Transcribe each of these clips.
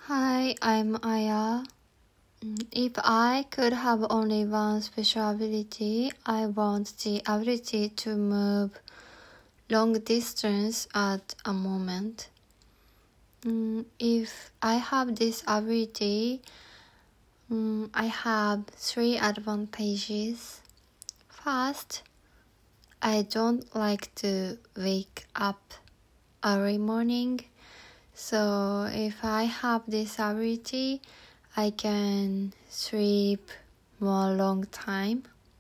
Hi, I'm Aya. If I could have only one special ability, I want the ability to move long distance at a moment. If I have this ability, I have 3 advantages. First, I don't like to wake up early morning. So if I have this ability, I can sleep more long time.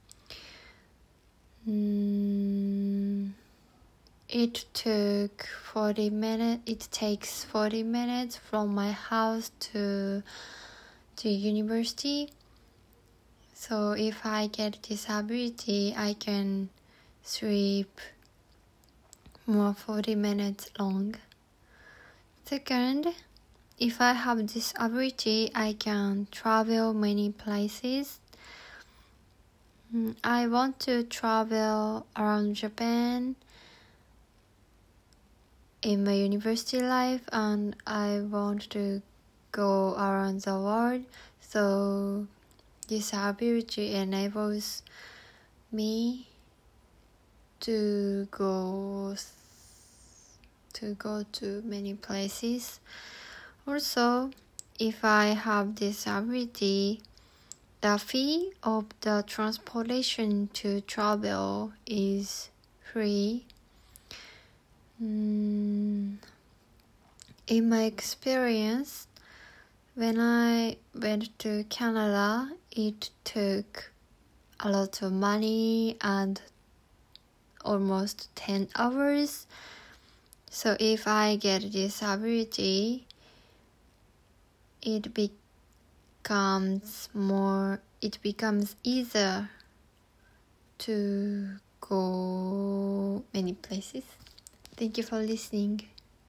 It takes 40 minutes from my house to university. So if I get this ability, I can sleep more 40 minutes long. Second, if I have this ability, I can travel many places. I want to travel around Japan in my university life, and I want to go around the world. So this ability enables me to go to many places. Also, if I have this ability, the fee of the transportation to travel is free. In my experience, when I went to Canada, it took a lot of money and almost 10 hours. So if I get this ability, it becomes easier to go many places. Thank you for listening.